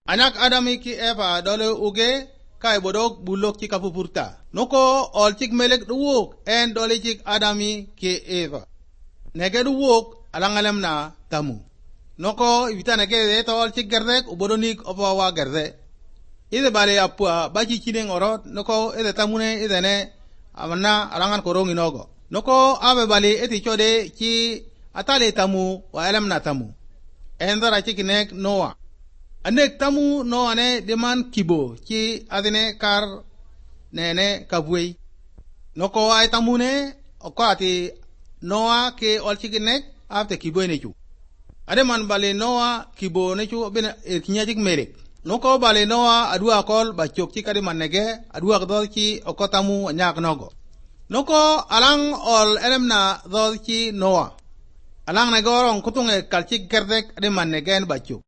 Anak Adami ki Eva dole uge kai bodok bulok ki kapupurta. Noko ol chik melek duwok en dole chik Adami ki Eva. Nege duwok alangalem na tamu. Noko ibita nege to ol chik gerdek ubodonik opa wa gerde. Ide bale apua bachi chineng orot noko ide tamune ide ne amana alangan korong inogo. Noko abe bale eti chode ki atale tamu wa elem na tamu. Endara chikinek Noah. Anek tamu Noah ne deman kibo ki adine kar nene kabwe. Noko ay tamune okati Noah ke ol chikinek afte kibo nechu. Ademan bale Noah kibo nechu bina kinyajik melek. Noko bale Noah adua kol bachok chi kade manege adua kdol chi okotamu nyak nogo. Noko alang ol elem na dol chi Noah. Alang negorong kutunge kalchik gerdek ade manegen bachok.